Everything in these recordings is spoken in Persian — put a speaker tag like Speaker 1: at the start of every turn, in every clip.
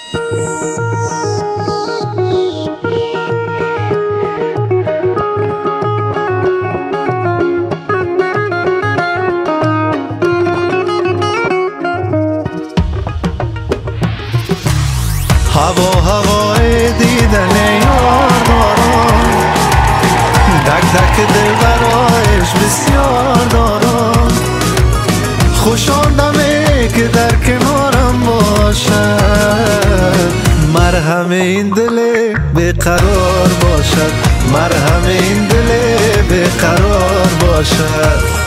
Speaker 1: هوای دیدن یار دارم، دک دک دل برایش بسیار دارم. خوش آدمه که در کنارم باشد، مرهم این دل بیقرار باشد، مرهم این دل بیقرار باشد.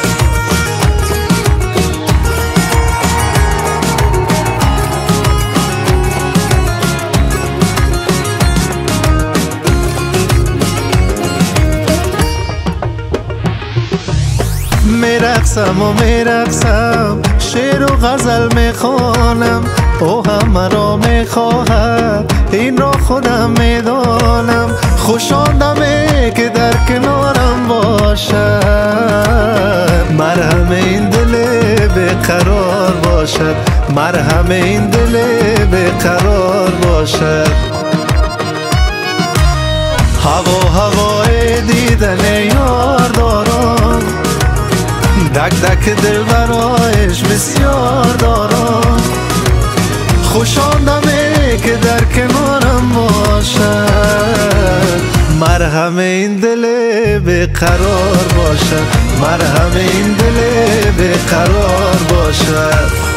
Speaker 1: میرقصم و میرقصم، شعر و غزل میخوانم، او هم مرا میخواهد، این را خودم میدانم. خوش آدمه که در کنارم باشد، مرهم این دل بیقرار باشد، مرهم این دل بیقرار باشد. هوای دیدن یار دارم، دک دک دل برایش بسیار دارم. خوش آدمه که در کنارم باشد، مرهم این دل بیقرار باشد، مرهم این دل بیقرار باشد.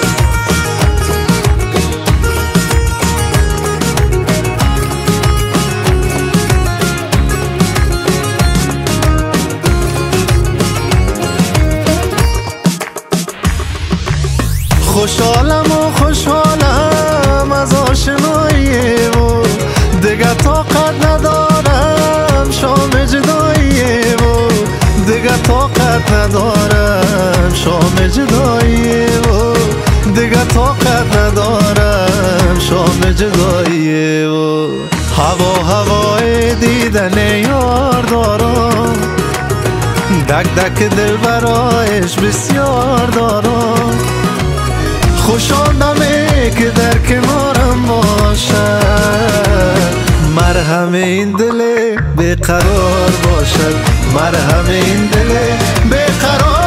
Speaker 1: خوشحالم و خوشحالم از آشنایی و دیگه طاقت ندارم شام جدایی و دیگه طاقت ندارم شام جدایی و دیگه طاقت ندارم شام جدایی و هوای دیدن یار دارم، دک دک دل برایش بسیار دارم. خوش آدمه که در کنارم باشد، مرهم این دل بیقرار باشد، مرهم این دل بیقرار